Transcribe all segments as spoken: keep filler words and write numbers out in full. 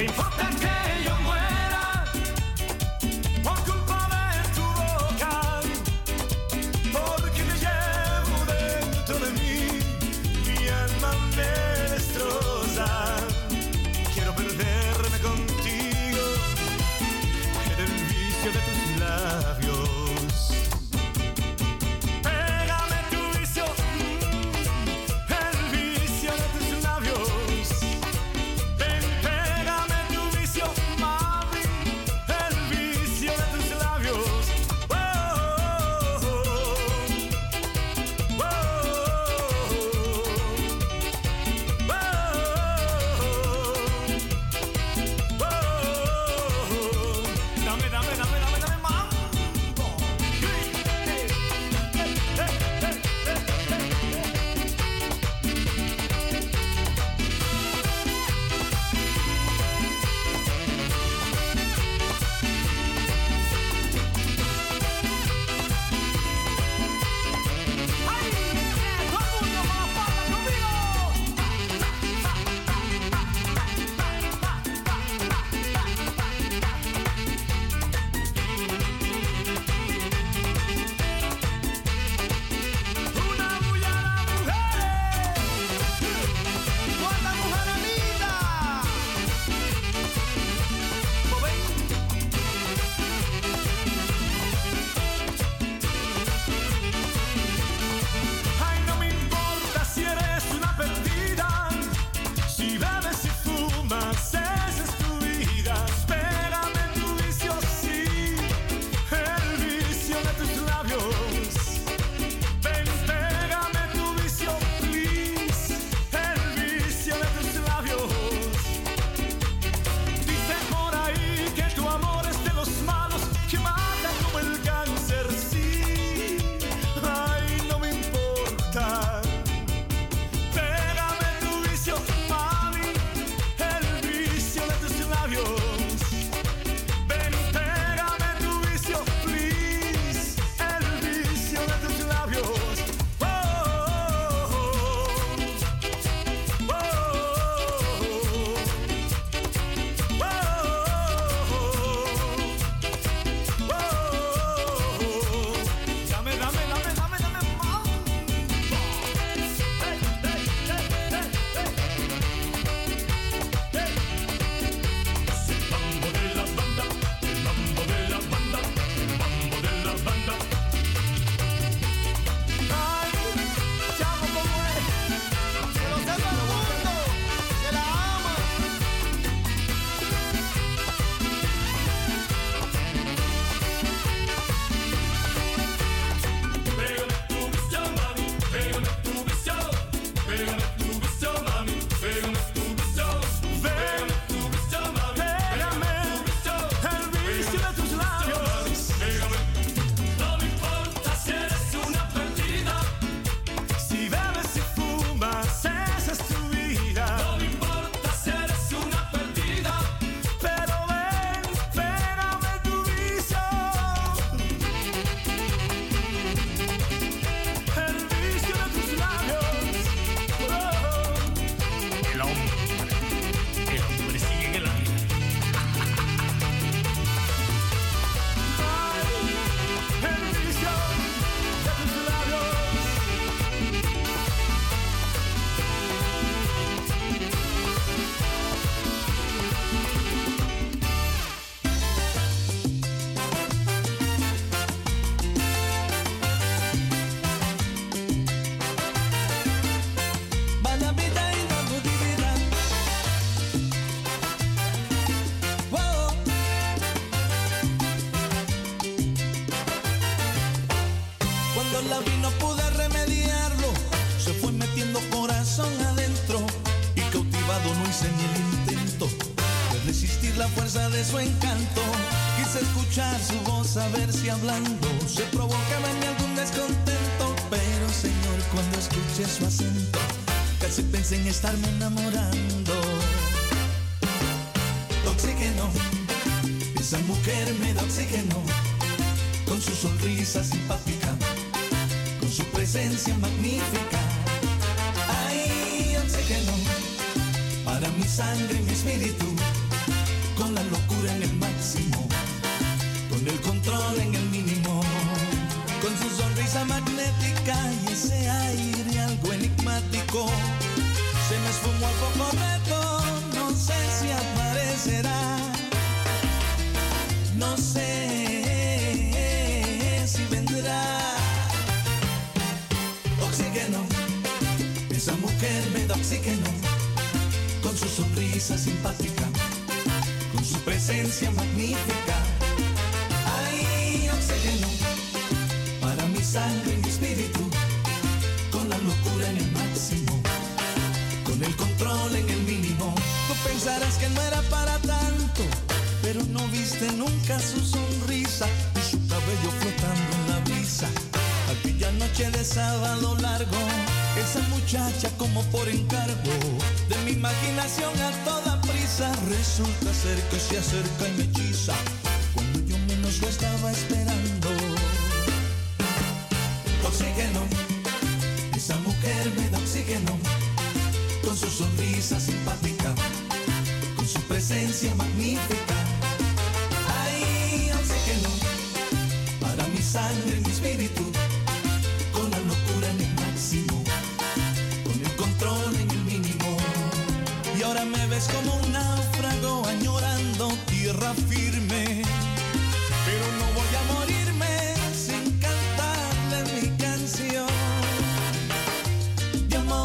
¿Te importa que yo muera por culpa de tu boca? Porque te llevo dentro de mí, mi alma me destroza. Quiero perderme contigo en el vicio de tus labios. Su encanto, quise escuchar su voz, a ver si hablando se provocaba en mí algún descontento. Pero Señor, cuando escuché su acento, casi pensé en estarme enamorando. Oxígeno, esa mujer me da oxígeno, con su sonrisa simpática, con su presencia magnífica. Ay, oxígeno, para mi sangre y mi espíritu, con la locura en el máximo, con el control en el mínimo, con su sonrisa magnética y ese aire algo enigmático. Se me esfumó a poco rato, no sé si aparecerá, no sé si vendrá. Oxígeno, esa mujer me da oxígeno, con su sonrisa simpática, con su presencia magnífica. Ay, oxígeno, para mi sangre y mi espíritu, con la locura en el máximo, con el control en el mínimo. Tú pensarás que no era para tanto, pero no viste nunca su sonrisa y su cabello flotando en la brisa. Aquella noche de sábado largo, esa muchacha como por encargo de mi imaginación a toda prisa, resulta ser que se acerca y me hechiza cuando yo menos lo estaba esperando. Oxígeno, esa mujer me da oxígeno, con su sonrisa simpática, con su presencia magnífica. Ay, oxígeno, para mi sangre y mi espíritu, con la locura en el máximo, con el control en el mínimo. Y ahora me ves como un náufrago añorando tierra firme, pero no voy a morirme sin cantarle mi canción de amor.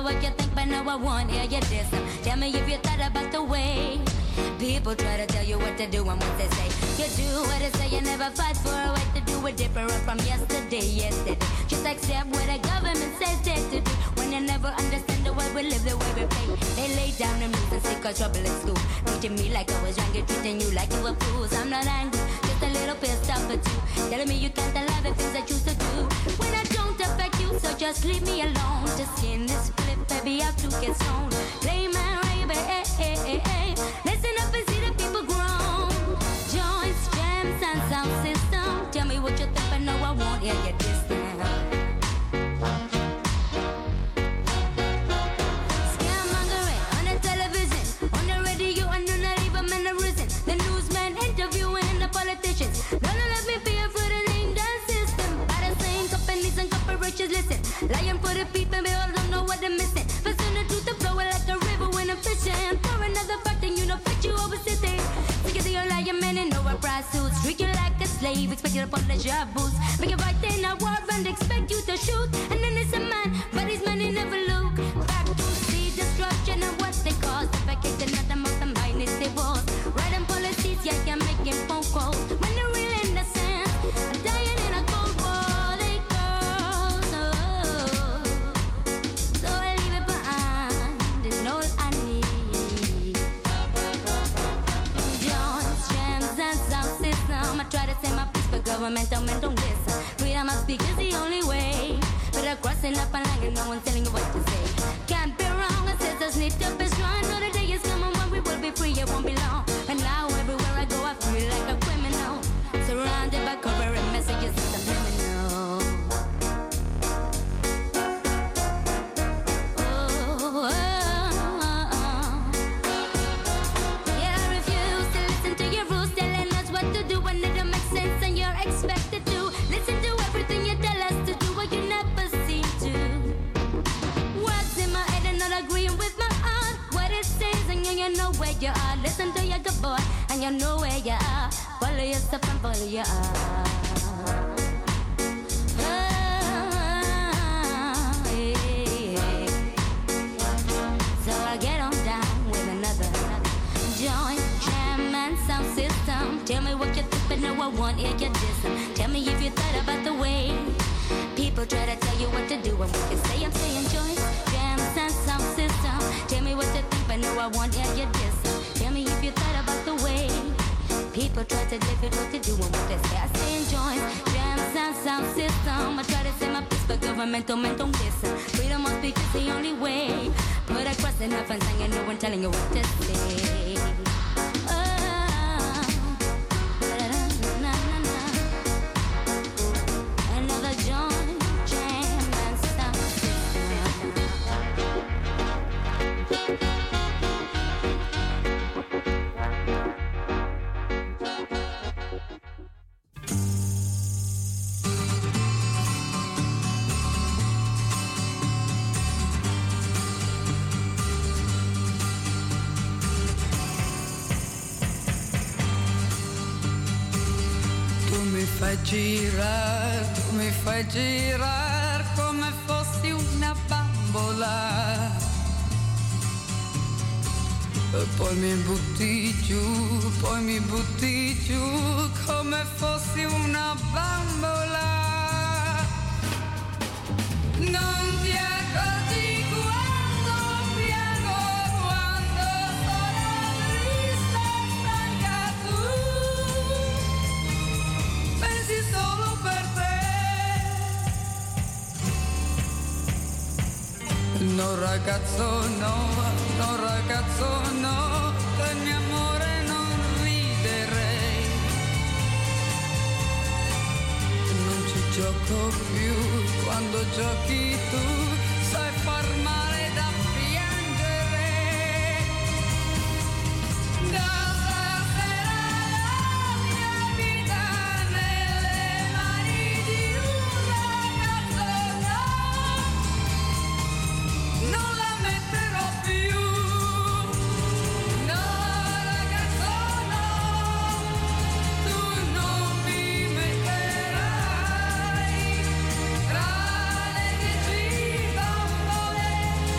what you think, but no, I won't hear you diss 'em. Tell me if you thought about the way people try to tell you what to do and what they say. You do what they say, you never fight for a way to do it different from yesterday, yesterday. Just accept what the government says they to do. When you never understand the way we live, the way we play. They lay down the rules and seek our trouble in school. Treating me like I was younger, treating you like you were fools. I'm not angry, just a little pissed off at you. Telling me you can't allow the things I choose to do. When I don't affect you, so just leave me alone. Just in this flip, baby, I have to get stoned. Play my baby, hey, hey, hey, hey. Listen up and see the people grown. Joints, jams, and sound system. Tell me what you think, but no, I won't hear you this time. Scaremongering on the television, on the radio, and you're not even mannerism. The newsman interviewing the politicians. Don't let me fear for the name dance system. By the same companies and corporations, listen. Lying for the people, they all don't know what they're missing. Listen to truth, the flow like a river when I'm fishing. For another part, and you know, fit you over city. Together you're lying man in overpriced suits. Treat you like a slave, expect you to polish your boots. Make you fight in a war and expect you to shoot. And then it's a man, but his money never look back to see destruction and what they cause. Defecating at the most and behind is divorce. Writing policies, yeah, you're making phone calls. When you're real innocent, dying in a cold war, they call. Oh. So I leave it behind, it's all I need. Joints, jams, and sound system. I try to say my piece, but government don't, don't listen. Freedom of speech is the only way. But I'm crossing up a line and no one's telling you what to say. Can't be wrong, ancestors need to be strong. Know the day is coming when we will be free, it won't be long. But now everywhere I go, I feel like a criminal. Surrounded by covering messages and subliminal. Oh, oh, oh, oh. Yeah, I refuse to listen to your rules telling us what to do when it don't make sense and you're expected to listen to everything you tell us to do, what you never seem to. Words in my head and not agreeing with my heart. What it says and you, you know where you are. Listen to your good boy and you know where you are. Follow yourself and follow your heart. Oh, yeah. So I get on down with another joint, jam, and sound system. Tell me what you think, but no, I won't hear you diss 'em. Tell me if you thought about the way people try to tell you what to do and what you say. I'm saying joints, jams, and sound system. Tell me what you think, but no, I won't hear you diss 'em. Tell me if you thought about the way people try to tell you what to do and what they say. I say joints, jams, and sound system. I try to say my piece, but government don't, don't listen. Freedom of speech is the only way. Put a cross in the fence and you know one telling you what to say. Another joint, jam, and sound fai girare, tu mi fai girare come fossi una bambola. E poi mi butti giù, poi mi butti giù come fossi una bambola. Non ti accorgi quando piango, quando sono triste e stanca tu. Pensi solo per te. No ragazzo no, no ragazzo no, del mio amore non riderei. Non ci gioco più, quando giochi tu sai far male da piangere. Da stasera la mia vita nelle mani di un ragazzo no, non la metterò più. No ragazzo no, tu non mi metterai tra le dieci bambole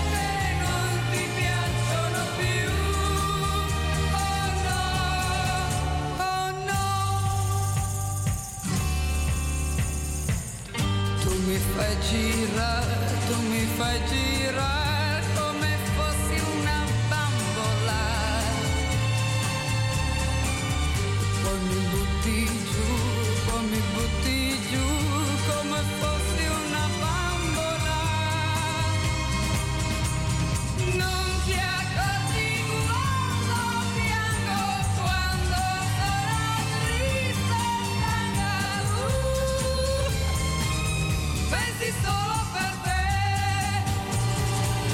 fai girare, tu mi fai girare come fossi una bambola. Poi mi butti giù, poi mi butti giù come fossi una bambola. Non ti accorgi quando piango, quando sarò triste e pianga. Uh, pensi solo per te.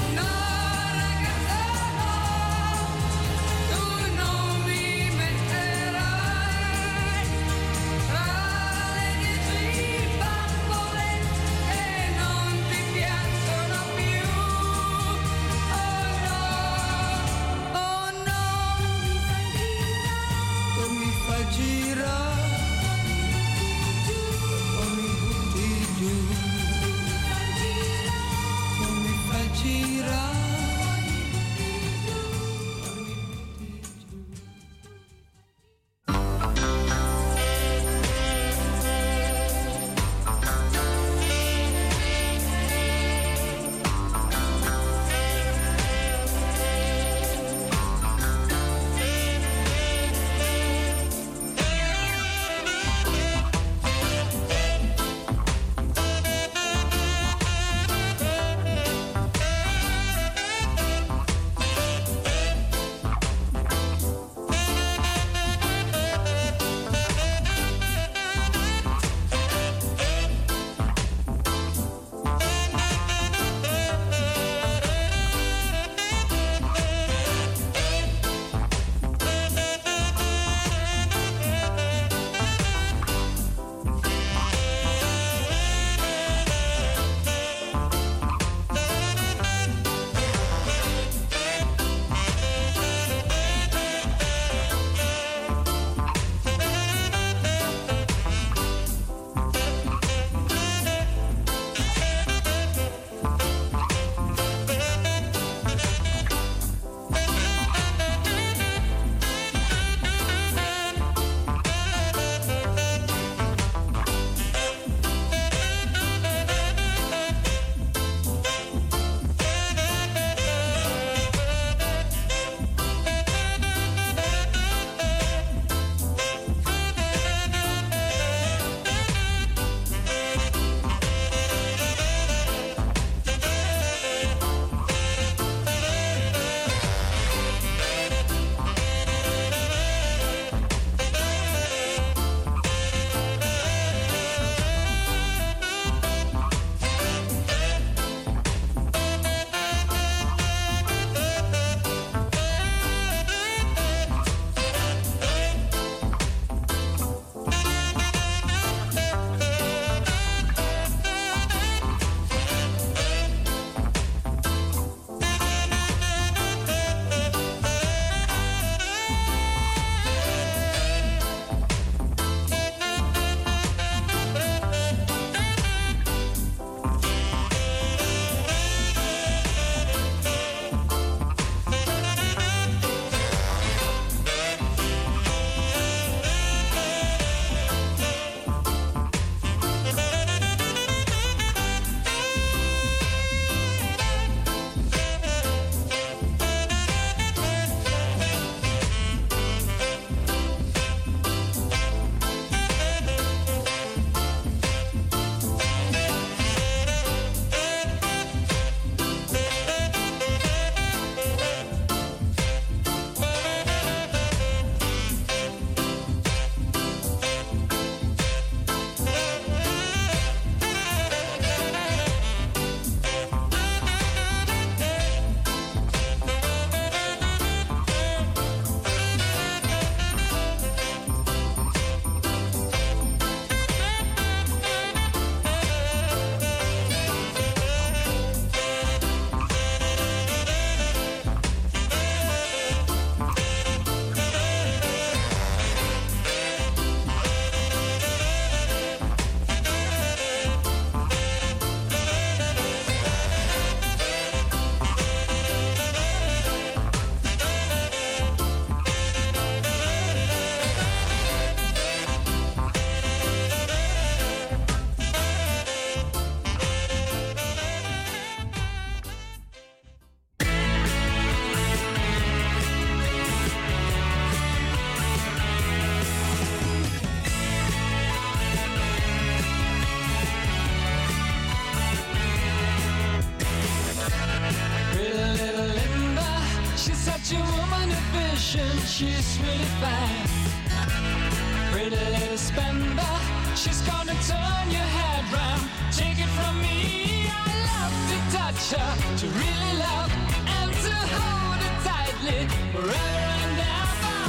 attention, she's really fine. Pretty little spender, she's gonna turn your head round. Take it from me, I love to touch her, to really love and to hold her tightly forever and ever.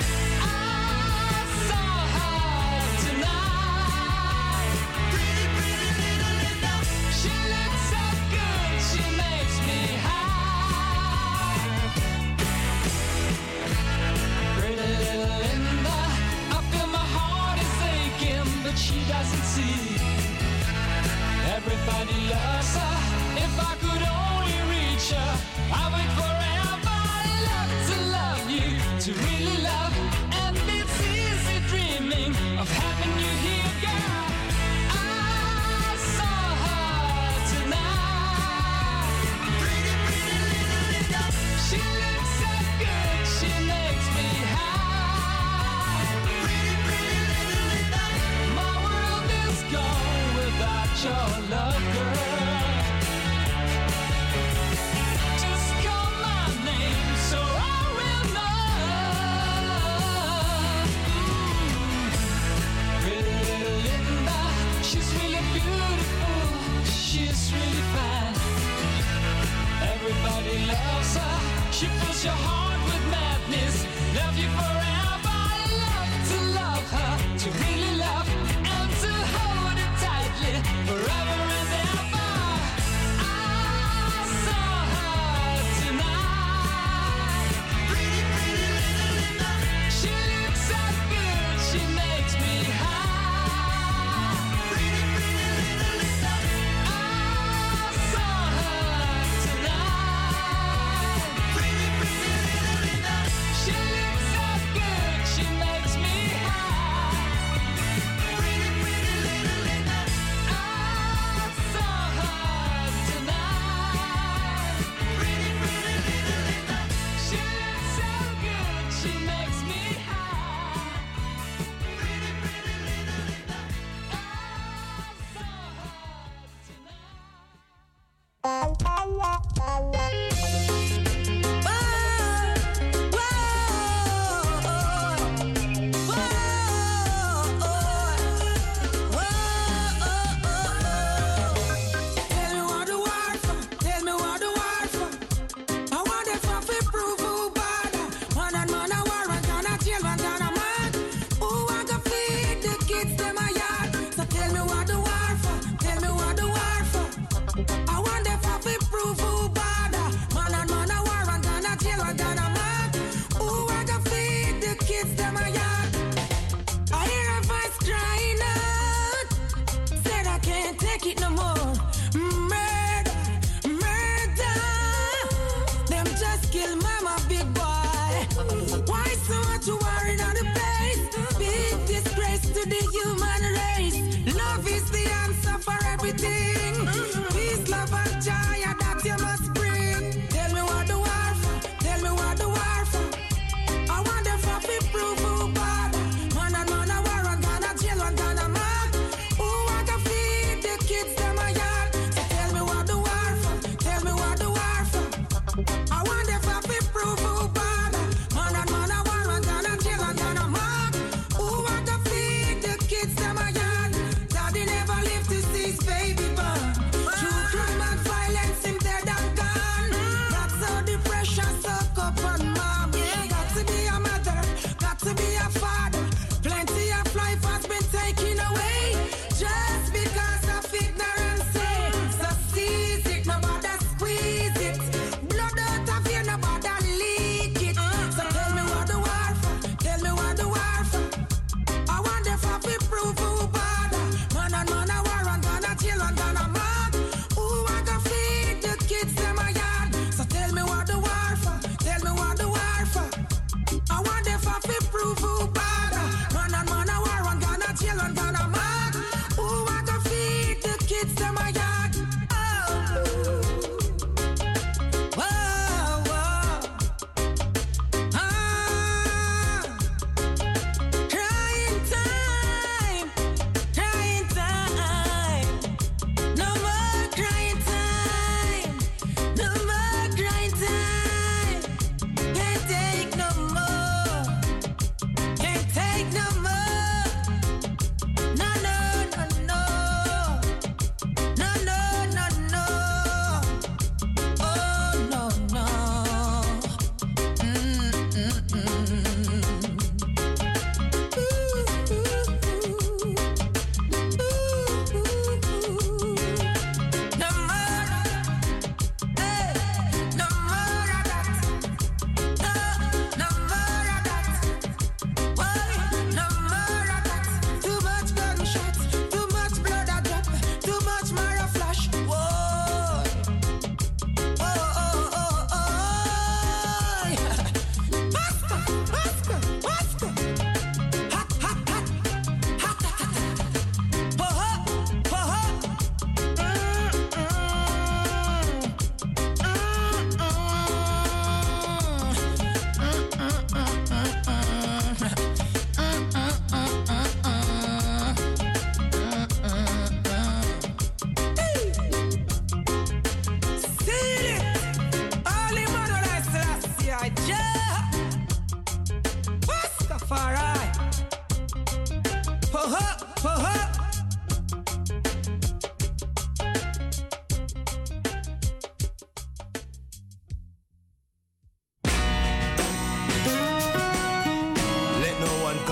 I saw her tonight. Pretty, pretty little Linda. She looks so good, she makes me high. Pretty little Linda, I feel my heart is aching, but she doesn't see. Everybody loves her. If I could only reach her, I would forever love to love you, to really love. And it's easy dreaming of having you here, girl. I saw her tonight. Pretty, pretty little Linda. She looks so good, she makes me high. Pretty, pretty little Linda. My world is gone without your love, girl. Just call my name so I will know. Mm. Pretty little Linda, she's really beautiful, she's really fine. Everybody loves her, she fills your heart with madness. Love you forever, I love to love her, to really love and to hold it tightly forever and ever.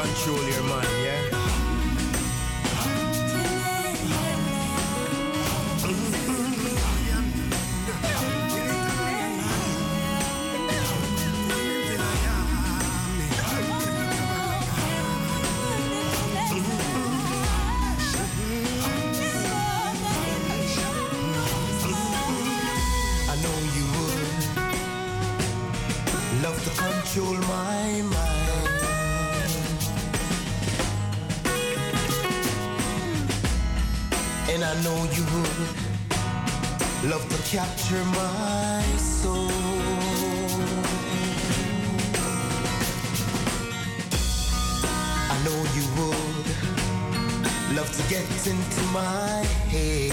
control your mind, yeah? I know you would love to control my mind. And I know you would love to capture my soul. I know you would love to get into my head.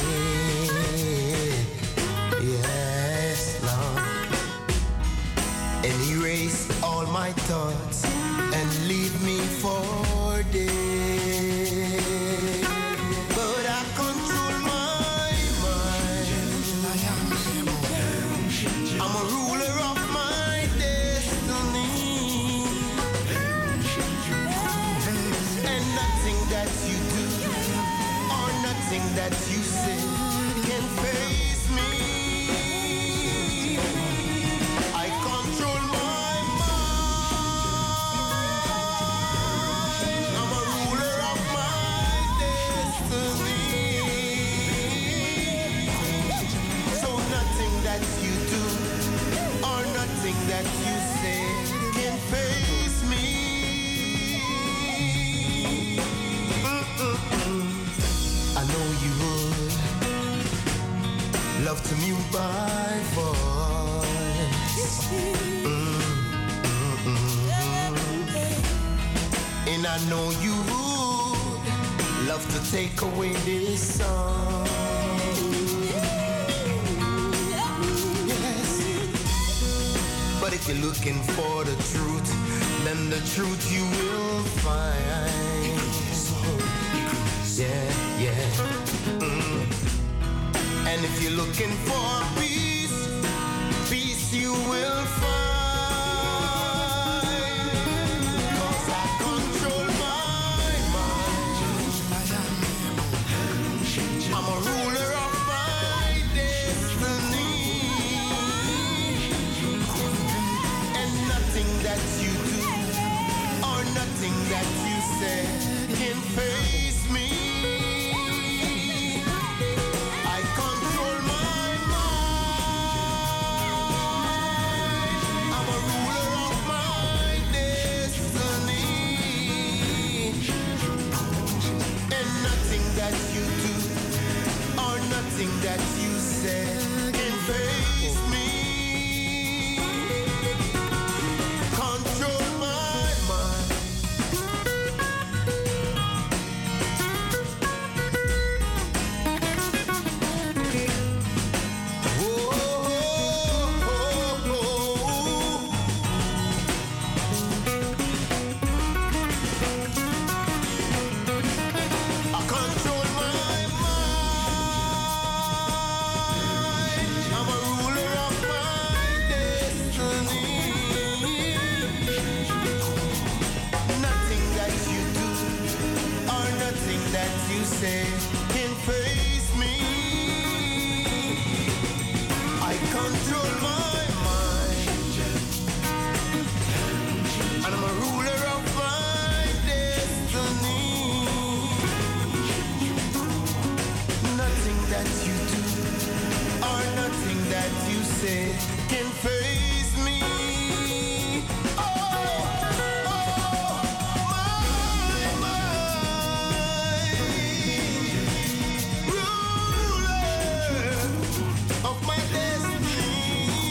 Yes, Lord. And erase all my thoughts and leave me for dead. But I control my mind. I'm a ruler of my destiny. And nothing that you do or nothing that you say can faze me. I control my mind. I'm a ruler of my destiny. So nothing that you do or nothing that you say can faze me. Mm-mm-mm. I know you would love to mute my voice. Mm-mm-mm. And I know you would love to take away this song. Yes. But if you're looking for the truth, then the truth you will find. Yeah, yeah. Mm. And if you're looking for peace, peace you will find. 'Cause I control my mind. I'm a ruler of my destiny. And nothing that you do or nothing that you say can faze me. I control my mind. I'm a ruler of my destiny. And nothing that you do or nothing that you say can faze me. Control my mind. I control my mind. I'm a ruler of my destiny. Nothing that you do or nothing that you say can faze me. I control my mind. And I'm a ruler of my destiny. Nothing that you do or nothing that you say can faze me. Oh, oh, my mind. Ruler of my destiny.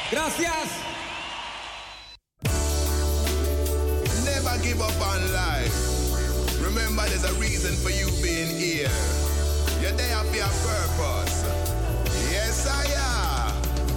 Gracias. Never give up on life. Remember, there's a reason for you being here. You're there for your purpose. Yes, I am.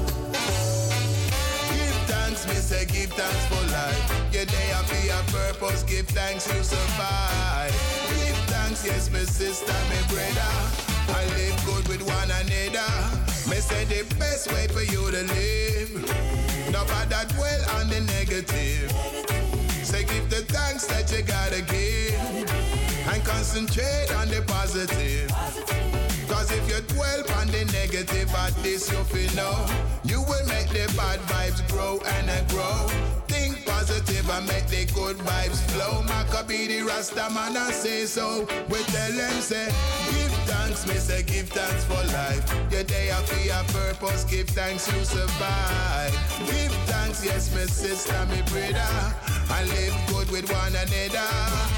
Give thanks, me say give thanks for life. You're there for your purpose. Give thanks, you survive. Give thanks, yes, my sister, my brother. I live good with one another. Me say the best way for you to live. Nobody dwell on the negative. Say give the thanks that you gotta give. And concentrate on the positive. Cause if you dwell on the negative at this, you feel know you will make the bad vibes grow and uh, grow. Think positive and make the good vibes flow. Maccabi the Rasta man I say so. We tell them say, give thanks, me say give thanks for life. Your day for your purpose, give thanks you survive. Give thanks, yes, my sister, my brother. I live good with one another.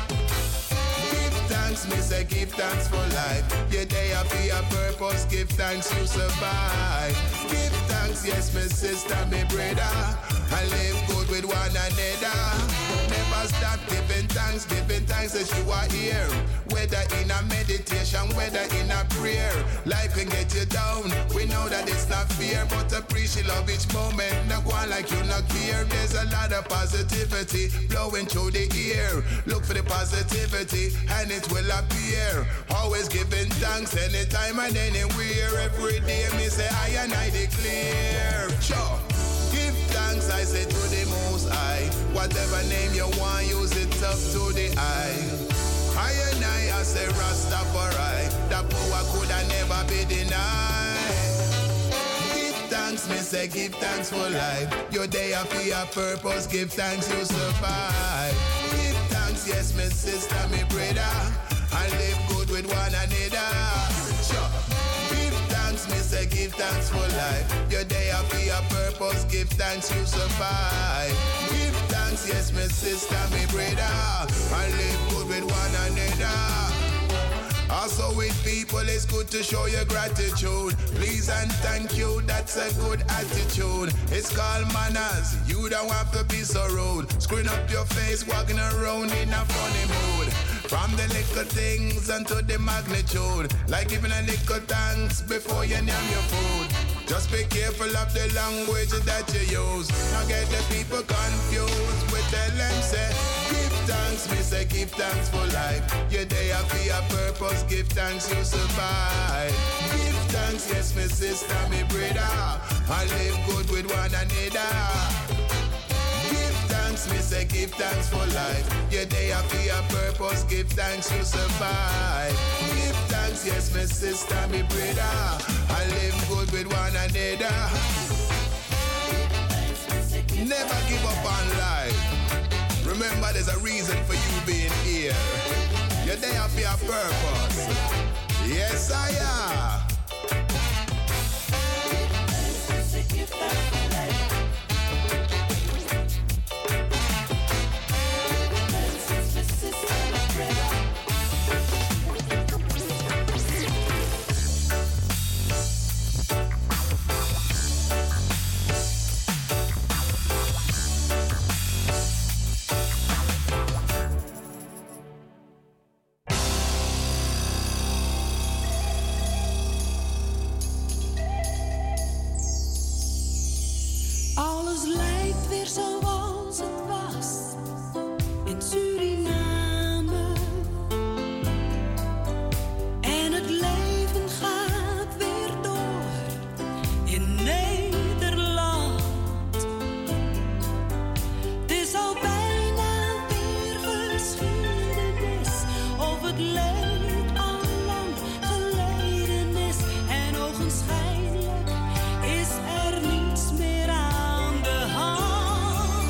Thanks, me say give thanks for life. Your day for your purpose, give thanks you survive. Give thanks, yes, my sister, my brother. I live good with one another. Never stop giving thanks, giving thanks as you are here. Whether in a meditation, whether in a prayer. Life can get you down, we know that it's not fear. But appreciate love each moment, not go on like you not care. There's a lot of positivity blowing through the ear. Look for the positivity and it will appear. Always giving thanks anytime and anywhere. Every day me say I and I declare. Sure. Give thanks, I say, to the Most High. Whatever name you want, use it up to the eye. I and I, I say Rastafari. That power could have never be denied. Give thanks, me say, give thanks for life. Your day for your purpose, give thanks you survive. Give thanks, yes, my sister, my brother. I live good with one another. Sure. Give thanks, me say give thanks for life. Your day for your purpose, give thanks you survive. Give thanks, yes, my sister, my brother. I live good with one another. Also with people, it's good to show your gratitude. Please and thank you, that's a good attitude. It's called manners, you don't have to be so rude. Screwing up your face, walking around in a funny mood. From the little things unto the magnitude. Like giving a little thanks before you name your food. Just be careful of the language that you use. Now get the people confused. We tell them say, give thanks, me say give thanks for life. Your day for your purpose, give thanks you survive. Give thanks, yes, my sister, my brother. I live good with one another. Give thanks, me say give thanks for life. Your day for your purpose, give thanks you survive. Give thanks, yes, my sister, my brother. I live good with one another. Never give up on life. Remember, there's a reason for you being here. You're there for your purpose. Yes, I am. Schijnlijk is er niets meer aan de hand.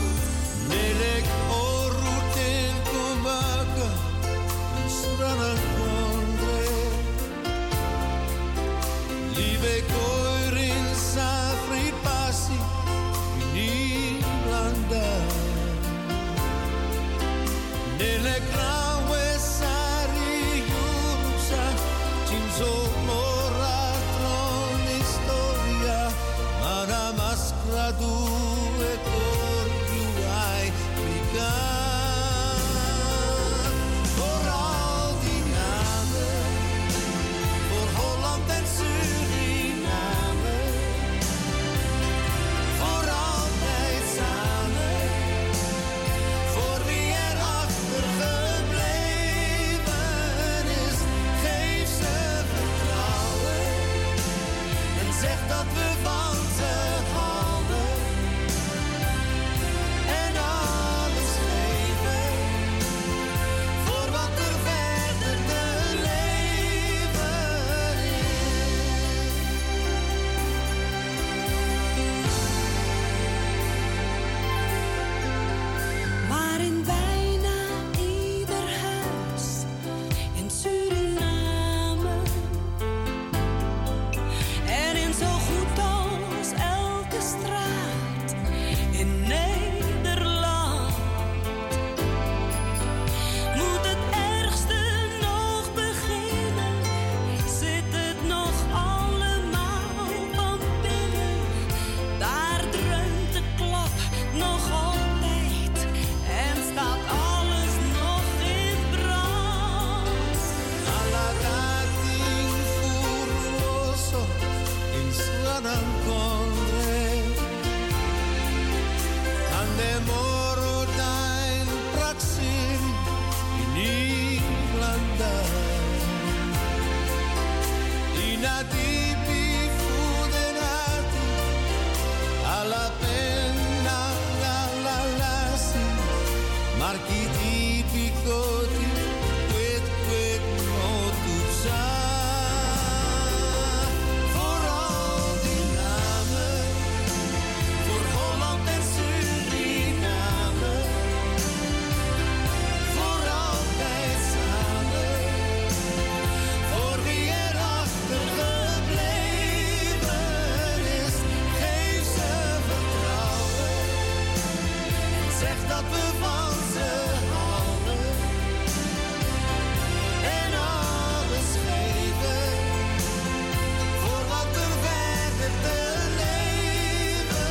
diepe van ze houden en alles geven voor wat er verder te leven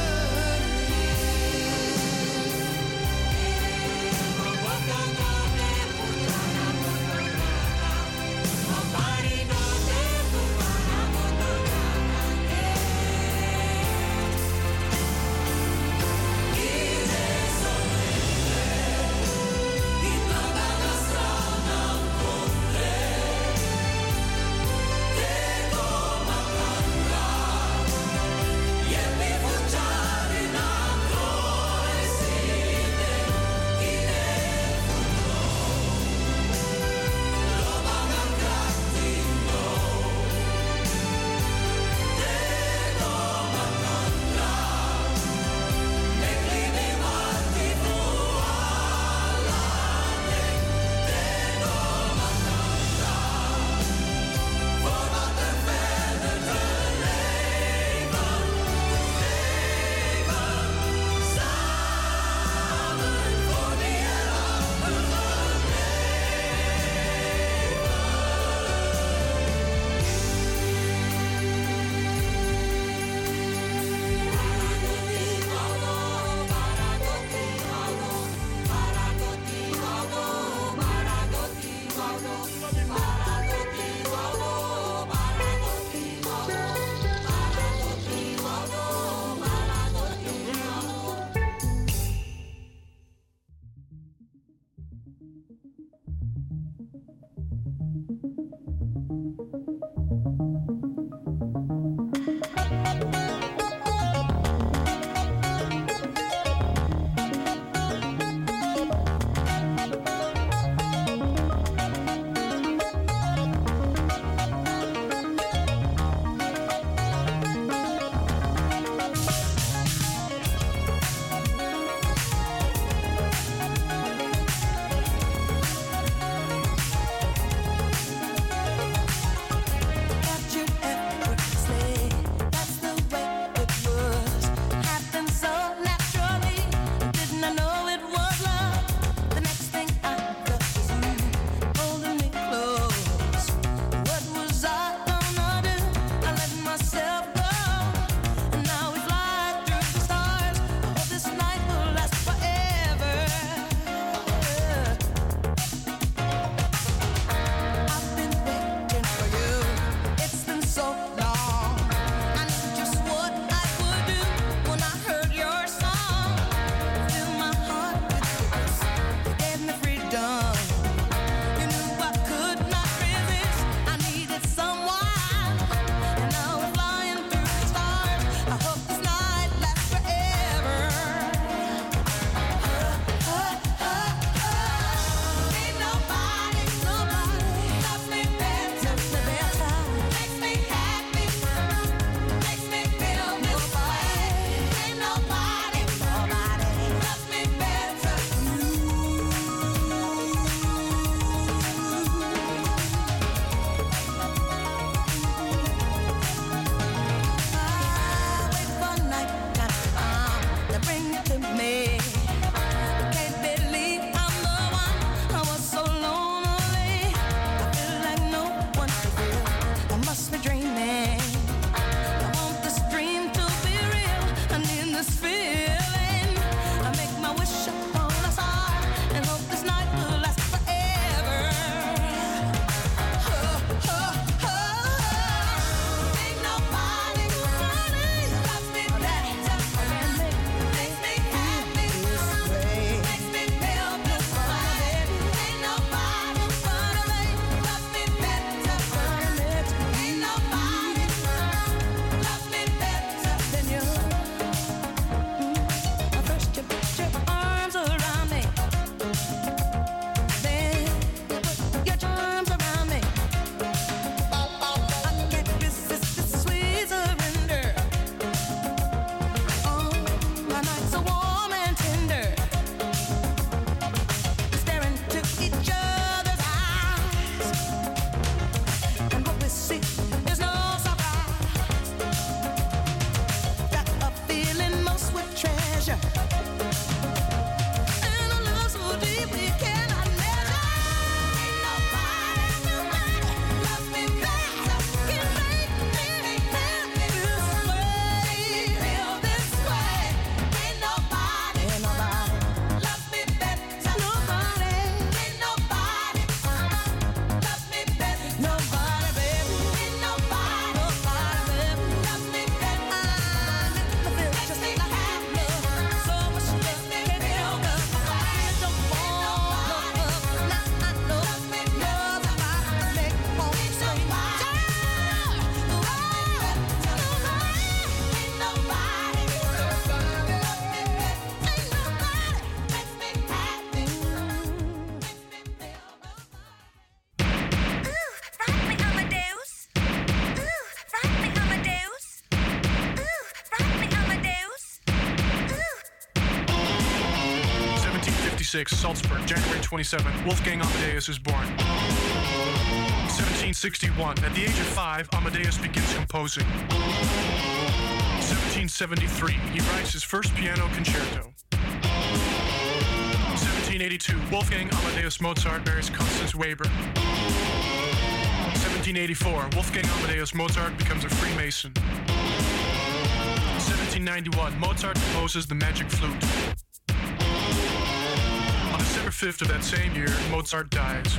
sixty-six, Salzburg, January twenty-seventh, Wolfgang Amadeus is born. seventeen sixty-one, at the age of five, Amadeus begins composing. seventeen seventy-three, he writes his first piano concerto. seventeen eighty-two, Wolfgang Amadeus Mozart marries Constance Weber. seventeen eighty-four, Wolfgang Amadeus Mozart becomes a Freemason. seventeen ninety-one, Mozart composes the Magic Flute. On December fifth of that same year, Mozart dies.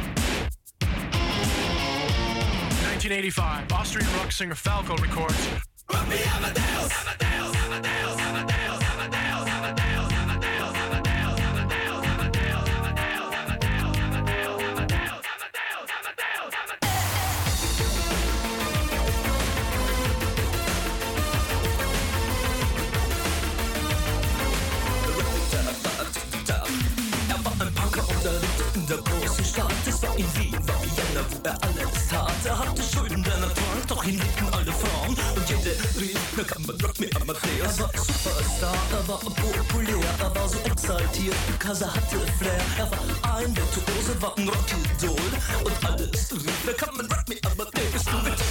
nineteen eighty-five, Austrian rock singer Falco records Rock me Amadeus, Amadeus, Amadeus, Amadeus, Amadeus, Amadeus, Amadeus, Amadeus, Amadeus, Amadeus, Amadeus, Amadeus, Amadeus, Amadeus, Amadeus, Er war ein Punker und er lebte in der großen Stadt. Es war in Wien, war Vienna, wo er alles tat. Er hatte Schulden, denn er trank, doch ihn liebten alle Frauen. Und jede rief, na kann man Rock me Amadeus. Er war Superstar, er war populär, er war so exaltiert, because er hatte Flair. Er war ein Virtuose, war ein Rockidol. Und alles rief, na kann man Rock me Amadeus. Du mit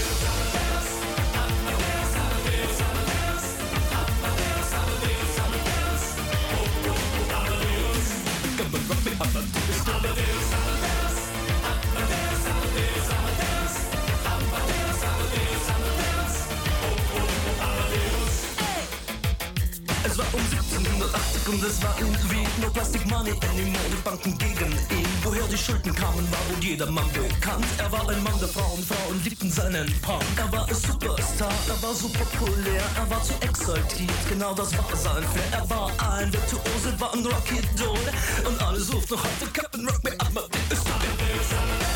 Rock me Amadeus, Amadeus, Amadeus, Amadeus, Amadeus, Amadeus, Amadeus, Amadeus, Amadeus, Amadeus. Es war um siebzehnhundertachtzig und es war in Wien. No Plastic Money anymore, die Banken gegen ihn. Woher die Schulden kamen, war wohl jedermann bekannt. Er war ein Mann der Frauen, Frauen liebten seinen Punk. Er war ein Superstar, er war so populär, er war zu exaltiert, genau das war sein Flair. Er war ein Virtuose, war ein Rockidol und alle suchten noch heute Captain Rock me Amadeus.